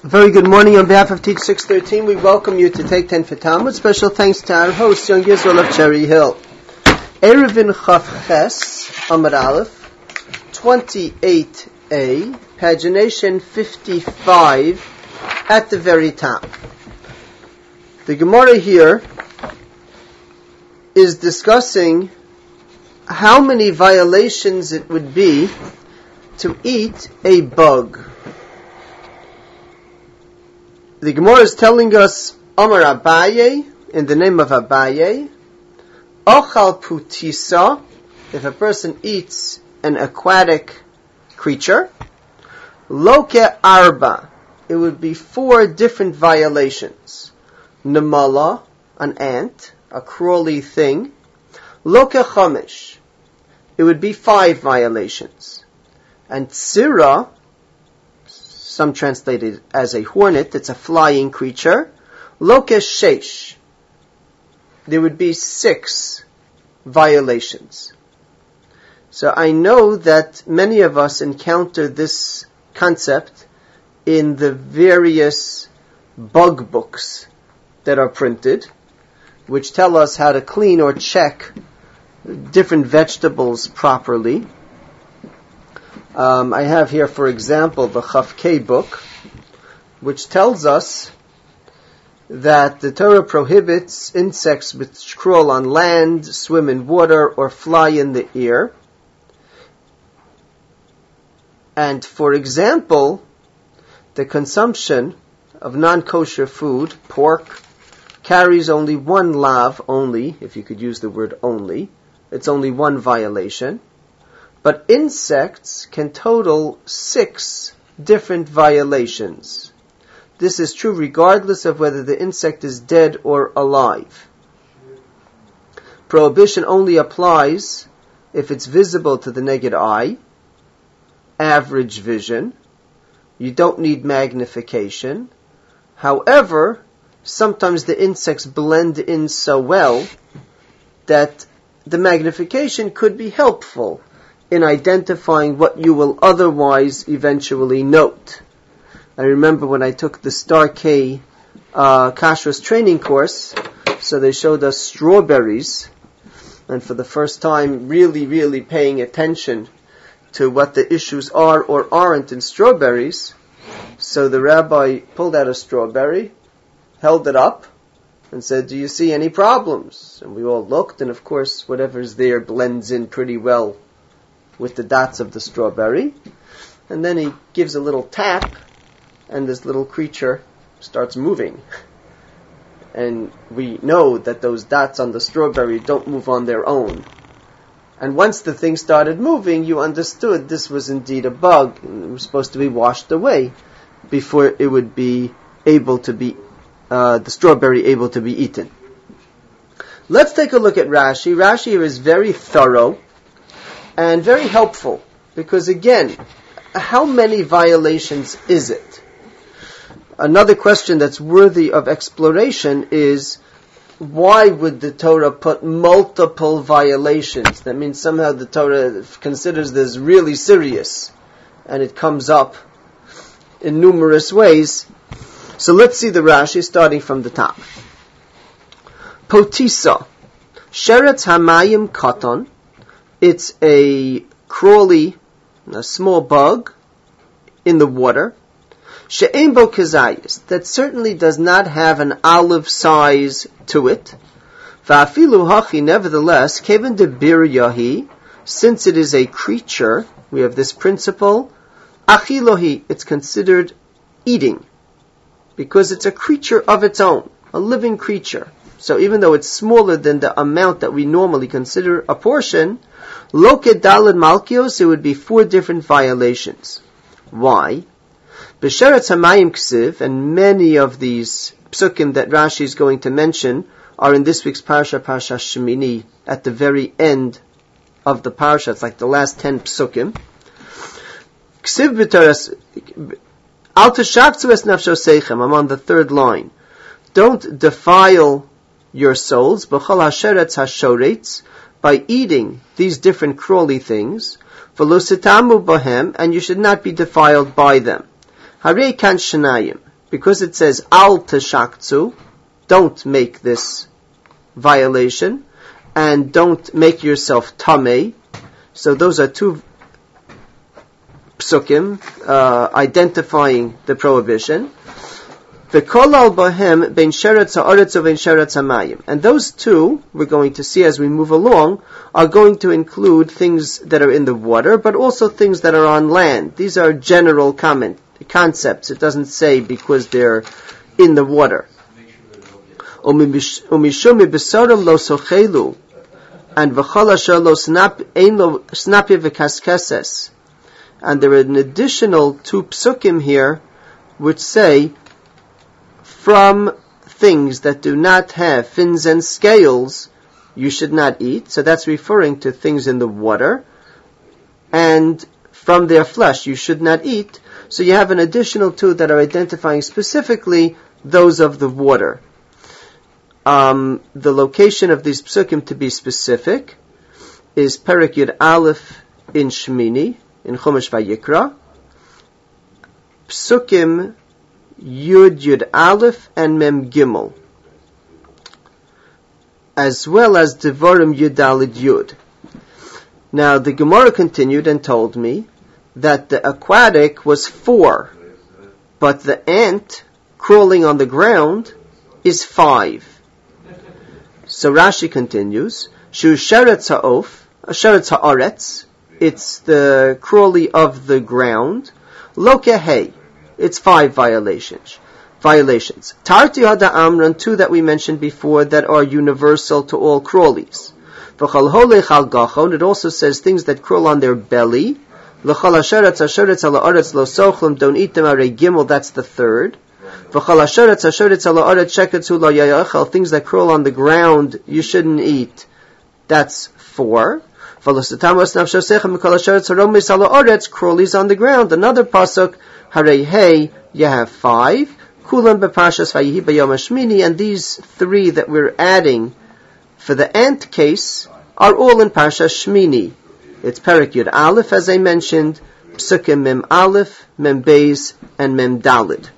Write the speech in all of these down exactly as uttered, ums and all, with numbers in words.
Very good morning. On behalf of Teach six thirteen, we welcome you to Take ten for Talmud. Special thanks to our host, Young Yisrael of Cherry Hill. Erevin Chaf Ches, Amar Aleph, twenty-eight A, pagination fifty-five, at the very top. The Gemara here is discussing how many violations it would be to eat a bug. The Gemara is telling us, Amar Abaye, in the name of Abaye, Ochal Putisa, if a person eats an aquatic creature, Loke Arba, it would be four different violations. Namala, an ant, a crawly thing. Loke Chomish, it would be five violations. And Tzira, some translated as a hornet, it's a flying creature. Loke Sheish, there would be six violations. So I know that many of us encounter this concept in the various bug books that are printed, which tell us how to clean or check different vegetables properly. Um, I have here, for example, the Chaf K book, which tells us that the Torah prohibits insects which crawl on land, swim in water, or fly in the air. And, for example, the consumption of non-kosher food, pork, carries only one lav only, if you could use the word only. It's only one violation. But insects can total six different violations. This is true regardless of whether the insect is dead or alive. Prohibition only applies if it's visible to the naked eye, average vision. You don't need magnification. However, sometimes the insects blend in so well that the magnification could be helpful in identifying what you will otherwise eventually note. I remember when I took the Star K uh, Kashrus training course, so they showed us strawberries, and for the first time really, really paying attention to what the issues are or aren't in strawberries. So the rabbi pulled out a strawberry, held it up, and said, "Do you see any problems?" And we all looked, and of course whatever's there blends in pretty well with the dots of the strawberry. And then he gives a little tap, and this little creature starts moving. And we know that those dots on the strawberry don't move on their own. And once the thing started moving, you understood this was indeed a bug, and it was supposed to be washed away before it would be able to be, uh, the strawberry able to be eaten. Let's take a look at Rashi. Rashi here is very thorough and very helpful, because again, how many violations is it? Another question that's worthy of exploration is, why would the Torah put multiple violations? That means somehow the Torah considers this really serious, and it comes up in numerous ways. So let's see the Rashi starting from the top. Potisa, Sheretz Hamayim Katan, it's a crawly, a small bug in the water. She'ein bo kezayis, that certainly does not have an olive size to it. Va'afilu hachi, nevertheless, keven de bir yahi, since it is a creature, we have this principle, achilohi, it's considered eating, because it's a creature of its own, a living creature. So even though it's smaller than the amount that we normally consider a portion, Loke Daled Malkios, it would be four different violations. Why? B'Sheretz Hamayim Ksiv, and many of these psukim that Rashi is going to mention are in this week's Parsha, Parsha Shemini, at the very end of the Parsha. It's like the last ten psukim. Ksiv B'Teres, Al Teshavtzu es Nafsho Seichem, I'm on the third line. Don't defile your souls, B'chol HaSheretz HaShoretz, by eating these different crawly things, v'lo sitamu bohem, and you should not be defiled by them. Harei kan shenayim, because it says al teshaktsu, don't make this violation, and don't make yourself tamei. So those are two psukim uh, identifying the prohibition. V'kolal bohem ben sheretz ha'aretz u'ben sheretz hamayim. And those two, we're going to see as we move along, are going to include things that are in the water, but also things that are on land. These are general comment, concepts. It doesn't say because they're in the water. Umishum mibesarim lo sochelu, and v'chol asher lo ein lo snapi v'kaskeses. And there are an additional two psukim here, which say, from things that do not have fins and scales, you should not eat. So that's referring to things in the water. And from their flesh, you should not eat. So you have an additional two that are identifying specifically those of the water. Um, the location of these psukim, to be specific, is Perek Yud Aleph in Shmini, in Chumash Vayikra. Psukim Yud Yud Aleph and Mem Gimel, as well as Devarim Yud Daled Yud. Now the Gemara continued and told me that the aquatic was four, but the ant crawling on the ground is five. So Rashi continues, Shu Sheretz Ha'of, Sheretz Ha'aretz, it's the crawly of the ground, Lo Kehei, it's five violations. Violations. Tarti hada amran, two that we mentioned before that are universal to all crawlies. V'chal holech al gachon, it also says things that crawl on their belly. L'chal asheretz asheretz ala aretz lo sochlim, don't eat them arei gimel, that's the third. V'chal asheretz asheretz ala aretz sheketzu lo yayachal, things that crawl on the ground you shouldn't eat, that's four. V'losatamas nafshosechem v'chal asheretz haromes ala aretz, crawlies on the ground, another pasuk. Harei hey, you have five. Kulam bepashas vayihi b'yom hashmini, and these three that we're adding for the ant case are all in Parshas Shmini. It's Perek Yud Aleph, as I mentioned, Psukim Mem Aleph, Mem Beis, and Mem Dalid.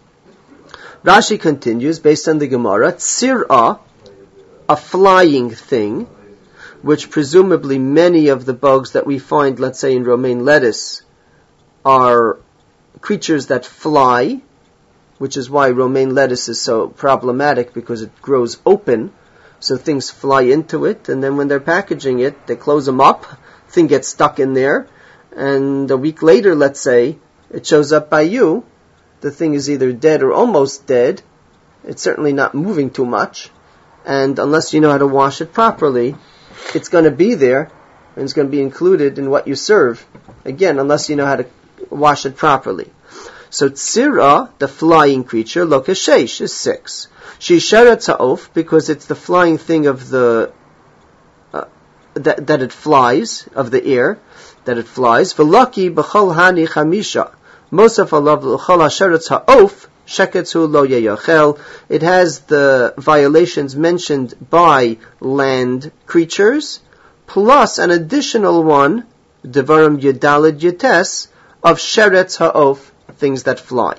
Rashi continues, based on the Gemara, Tzir'ah, a flying thing, which presumably many of the bugs that we find, let's say in romaine lettuce, are creatures that fly, which is why romaine lettuce is so problematic, because it grows open, so things fly into it, and then when they're packaging it, they close them up, thing gets stuck in there, and a week later, let's say, it shows up by you, the thing is either dead or almost dead, it's certainly not moving too much, and unless you know how to wash it properly, it's going to be there, and it's going to be included in what you serve, again, unless you know how to wash it properly. So Tzira, the flying creature, lo keshesh, is six. She sheretz ha'of, because it's the flying thing of the, uh, that, that it flies, of the air, that it flies. V'laki b'chol hani chamisha, mosaf alav l'chol ha'sheretz ha'of, sheketzu lo yeyachel. It has the violations mentioned by land creatures, plus an additional one, devarim yedalid yetes, of sheretz ha'of, things that fly.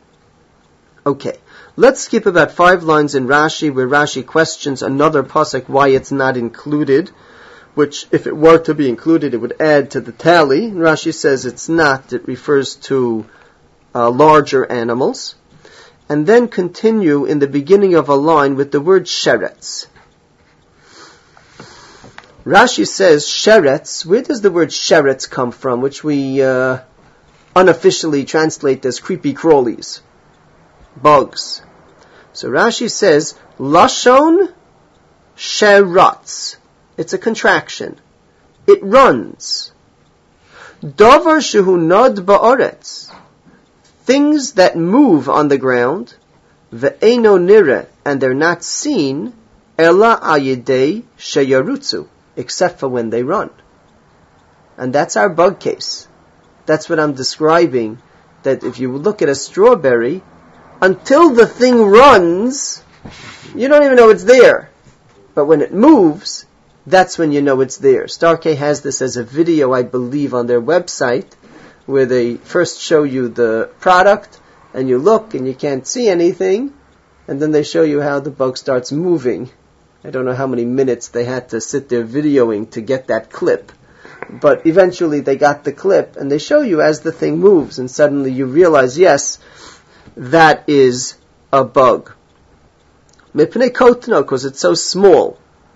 Okay, let's skip about five lines in Rashi, where Rashi questions another pasuk why it's not included, which if it were to be included, it would add to the tally. And Rashi says it's not, it refers to uh, larger animals. And then continue in the beginning of a line with the word sheretz. Rashi says sheretz, where does the word sheretz come from, which we uh, unofficially translate as creepy crawlies, bugs. So Rashi says, Lashon sheratz. It's a contraction. It runs. Davar shehu nod ba'aretz. Things that move on the ground, ve'eno nire, and they're not seen, ela ayidei sheyarutzu, except for when they run. And that's our bug case. That's what I'm describing, that if you look at a strawberry, until the thing runs, you don't even know it's there. But when it moves, that's when you know it's there. Starkey has this as a video, I believe, on their website, where they first show you the product, and you look and you can't see anything, and then they show you how the bug starts moving. I don't know how many minutes they had to sit there videoing to get that clip, but eventually they got the clip, and they show you as the thing moves, and suddenly you realize, yes, that is a bug. Mipnei kotno, because it's so small.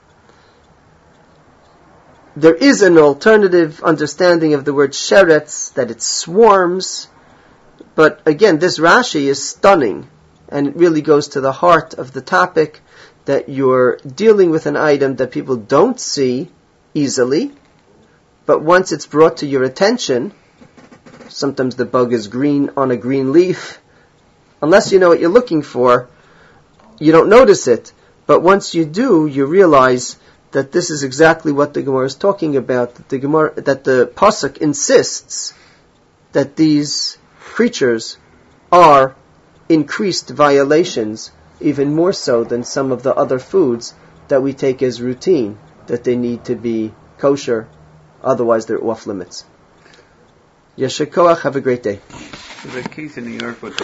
There is an alternative understanding of the word sheretz, that it swarms, but again, this Rashi is stunning, and it really goes to the heart of the topic, that you're dealing with an item that people don't see easily, but once it's brought to your attention, sometimes the bug is green on a green leaf, unless you know what you're looking for, you don't notice it, but once you do, you realize that this is exactly what the Gemara is talking about, that the Gemara, that the Pasuk insists that these creatures are increased violations, even more so than some of the other foods that we take as routine, that they need to be kosher, otherwise they're off limits. Yesher koach, have a great day. There's a case in New York with